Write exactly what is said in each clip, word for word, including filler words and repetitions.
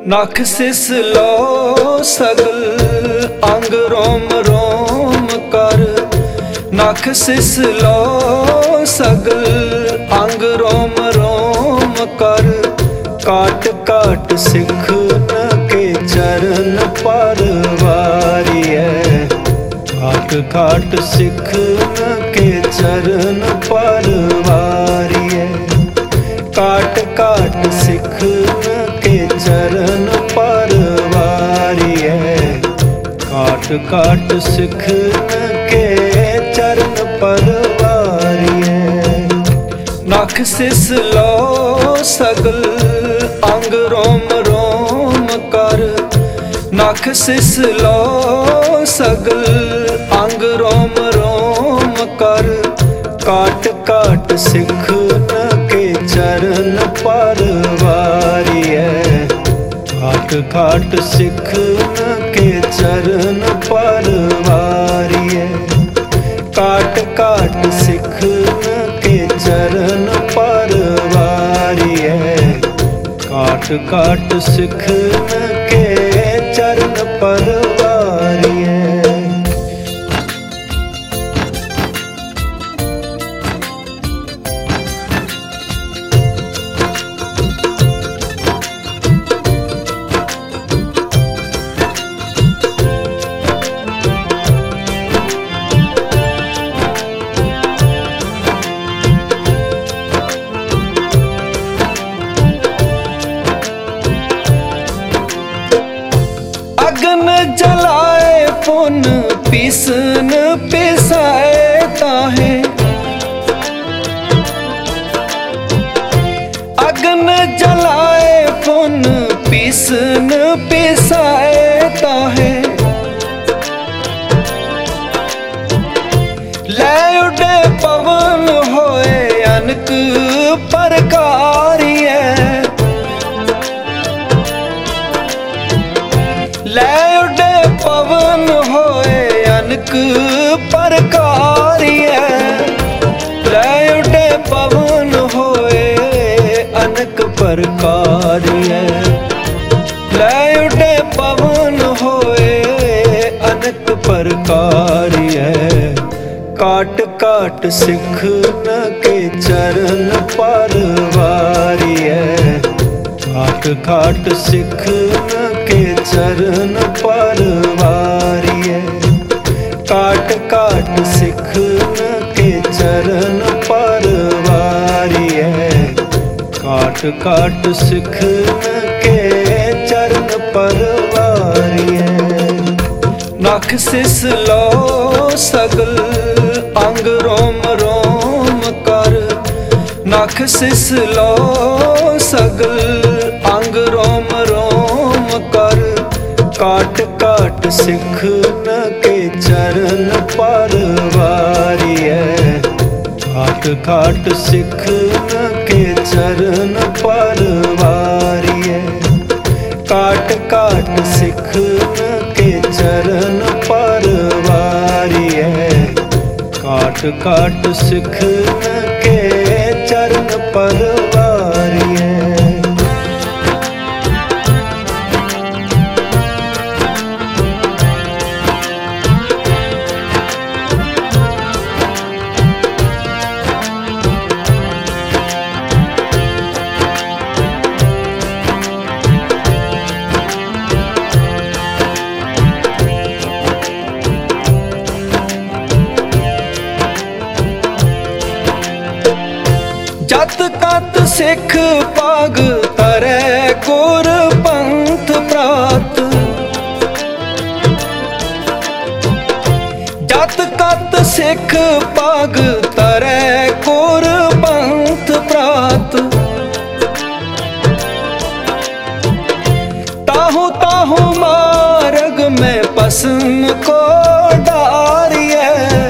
नख सिसलो सगल अंग रोम रोम कर। नख सिसलो सगल अंग रोम रोम कर। काट काट सिख न के चरण परवारिए। काट काट सिख न के चरण परवारिए। काट काट सिख न के चरण परवारिए। काट काट सिख न के चरण परवारिए। नख सिसलो सगल अंग रोम रोम कर। नख सिसलो सगल अंग रोम रोम कर। काट काट सिख न के चरण परवारिए। काट काट सिख न के चरण परवारिए। काट काट सिख न के चरण परवारिए। काट काट सिख न के चरण परवारिए। अगन जलाए पुन पिसन पिसाए ताहे। अगन जलाए पुन पिसन पिसाए ताहे। लै उडे पवन होए अनक प्रकारिए। लै उडे पवन होए अनक प्रकारिए। लै उडे पवन होए अनक प्रकारिए। लै उडे पवन होए अनक प्रकारिए। काट काट सिख न के चरण परवारिए। काट काट सिख न के चरण परवारिए। काट काट सिख न के चरण परवारिए। काट काट सिख न के चरण परवारिए। नख सिसलो सगल अंग रोम रोम कर। नख सिसलो सगल अंग रोम रोम कर। काट काट सिख न के चरण परवारिए। काट काट सिख न के चरण परवारिए। काट काट सिख न के चरण परवारिए। काट काट सिख न के चरण परवारिए। जत कत सिख पग तरै गुर पंथ प्रात। जत कत सिख पग तरै गुर पंथ प्रात। ताहू ताहू मार्ग में पसम को डारिए।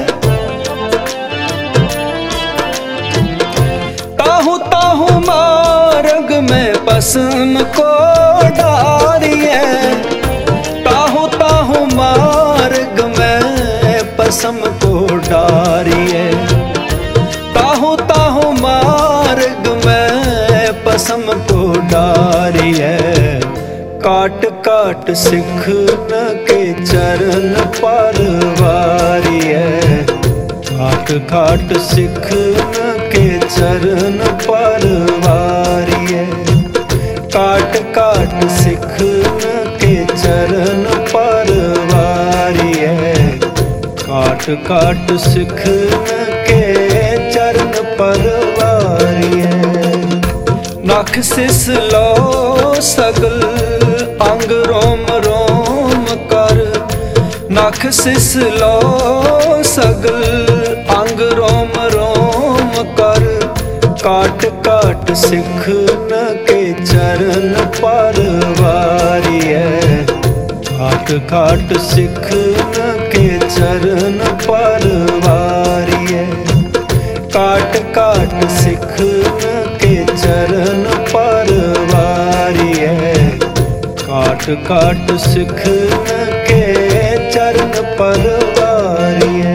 ताहू ताहू मार्ग में पसम को डारिए। ताहू ताहू मार्ग में पसम को डारिए। ताहू ताहू मार्ग में पसम को डारिए। काट काट सिख न के चरण परवारिए। काट काट सिख न के चरण परवारिए। काट काट सिख न के चरण परवारिए। काट काट सिख न के चरण परवारिए। नख सिस लो सगल अंग रोम रोम कर। नख सिस लो सगल अंग रोम रोम कर। काट काट सिख न के चरण परवारिए। काट काट सिख न के चरण परवारिए। काट काट सिख न के चरण परवारिए। काट काट सिख न के चरण परवारिए।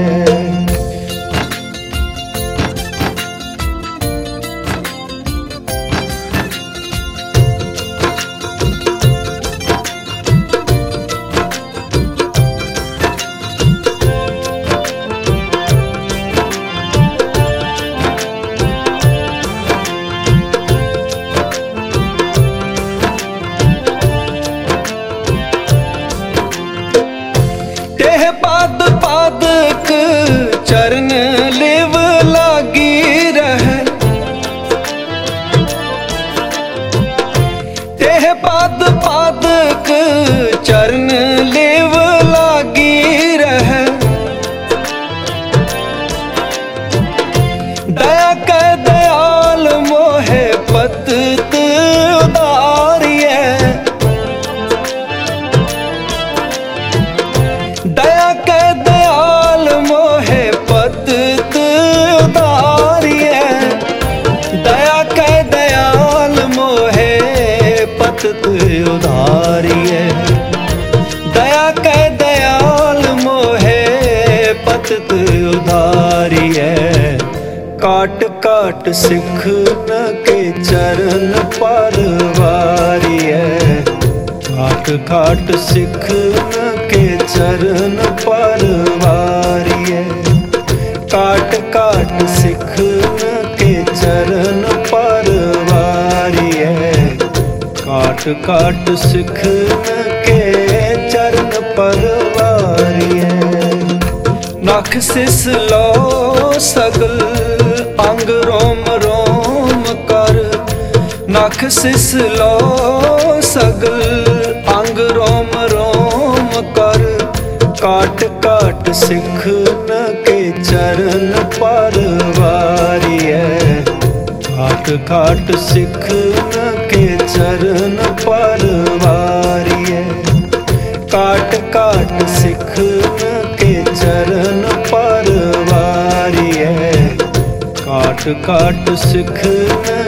पाद पादक चरण लेव लागी रह। तेह पाद पादक चरण लेव लागी रह। दया कै दयाल मोहे पतत उदारिए। दया कै दयाल मोहे पतत उदारिए। दया कै दयाल मोहे पतत उदारिए। दया कै दयाल मोहे पतत उदारिए। काट काट सिख न के चरण परवारिए। काट काट सिख न के चरण परवारिए। काट काट सिख न के चरण परवारिए। काट काट सिख न के चरण परवारिए। नख सिस लो सगल अंग रोम रोम कर। नख सिस लो सगल अंग रोम रोम कर। काट काट सिख न के चरण परवारिए। काट काट सिख न के चरण परवारिए। काट काट सिख न के चरण परवारिए। काट काट सिख न